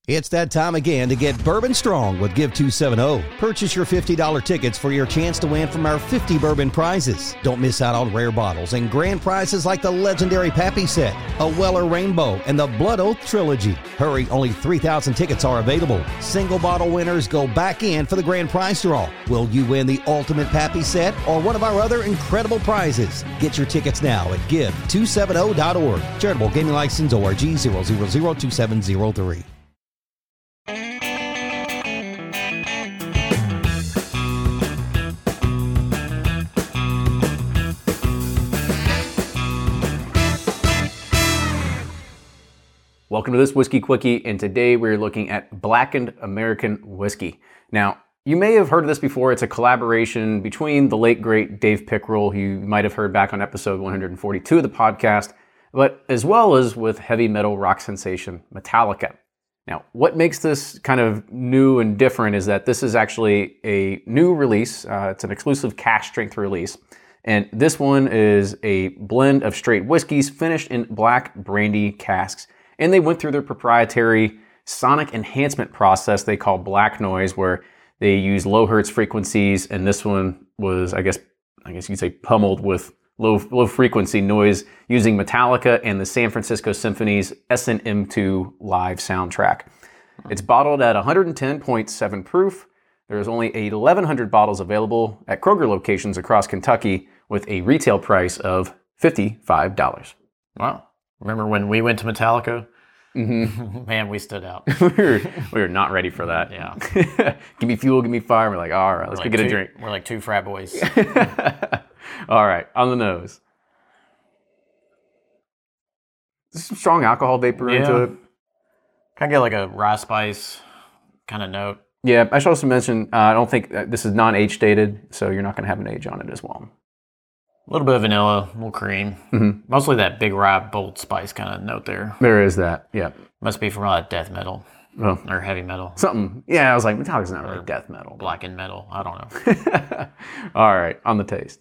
It's that time again to get Bourbon Strong with Give 270. Purchase your $50 tickets for your chance to win from our 50 bourbon prizes. Don't miss out on rare bottles and grand prizes like the legendary Pappy set, a Weller Rainbow, and the Blood Oath Trilogy. Hurry, only 3,000 tickets are available. Single bottle winners go back in for the grand prize draw. Will you win the ultimate Pappy set or one of our other incredible prizes? Get your tickets now at give270.org. Charitable Gaming License ORG 0002703. Welcome to this Whiskey Quickie, and today we're looking at Blackened American Whiskey. Now, you may have heard of this before. It's a collaboration between the late, great Dave Pickerel, who you might have heard back on episode 142 of the podcast, but as well as with heavy metal rock sensation Metallica. Now, what makes this kind of new and different is that this is actually a new release. It's an exclusive cask strength release. And this one is a blend of straight whiskeys finished in black brandy casks. And they went through their proprietary sonic enhancement process they call Black Noise, where they use low hertz frequencies. And this one was, I guess you'd say, pummeled with low frequency noise using Metallica and the San Francisco Symphony's SNM2 live soundtrack. It's bottled at 110.7 proof. There's only 1,100 bottles available at Kroger locations across Kentucky with a retail price of $55. Wow. Remember when we went to Metallica? Mm-hmm. Man, we stood out. we were not ready for that. Yeah. Give me fuel, give me fire. We're like, all right, let's go get a drink. We're like two frat boys. All right, on the nose. There's some strong alcohol vapor into it. Kind of get like a rye spice kind of note. Yeah, I should also mention, I don't think this is non-age dated, so you're not going to have an age on it as well. A little bit of vanilla, a little cream. Mm-hmm. Mostly that big rye, bold spice kind of note there. There is that, yeah. Must be from death metal or heavy metal. Something. Yeah, I was like, Metallica's not really death metal. Blackened metal. I don't know. All right, on the taste.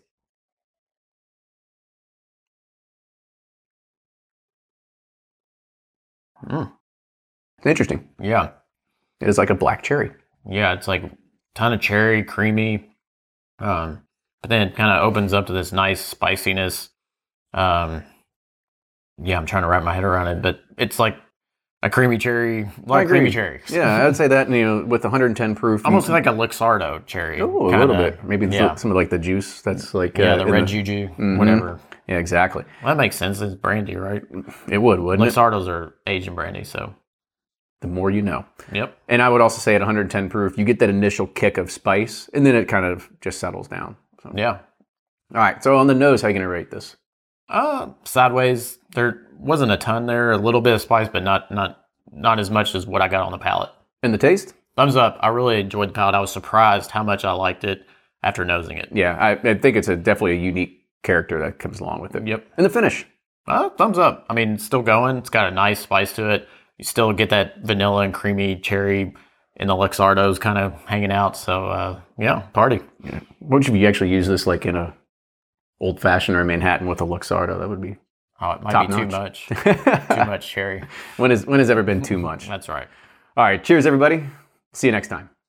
It's interesting. Yeah. It's like a black cherry. Yeah, it's like a ton of cherry, creamy. But then it kind of opens up to this nice spiciness. I'm trying to wrap my head around it, but it's like a creamy cherry, creamy cherries. Yeah, I'd say that, with 110 proof. Almost like a Luxardo cherry. Oh, a little bit. Maybe some of like the juice that's like... the red juju, whatever. Yeah, exactly. Well, that makes sense. It's brandy, right? It would, wouldn't it? Luxardos are aged in brandy, so... The more you know. Yep. And I would also say at 110 proof, you get that initial kick of spice, and then it kind of just settles down. So. Yeah. All right, so on the nose, how are you going to rate this? Sideways, there wasn't a ton there. A little bit of spice, but not as much as what I got on the palate. And the taste? Thumbs up. I really enjoyed the palate. I was surprised how much I liked it after nosing it. Yeah, I think it's definitely a unique character that comes along with it. Yep. And the finish? Thumbs up. I mean, it's still going. It's got a nice spice to it. You still get that vanilla and creamy cherry in the Luxardos kind of hanging out. So, party. Yeah. What if you actually use this like in a old fashioned or a Manhattan with a Luxardo? That would be it might be too much. Too much cherry. When has ever been too much? That's right. All right. Cheers, everybody. See you next time.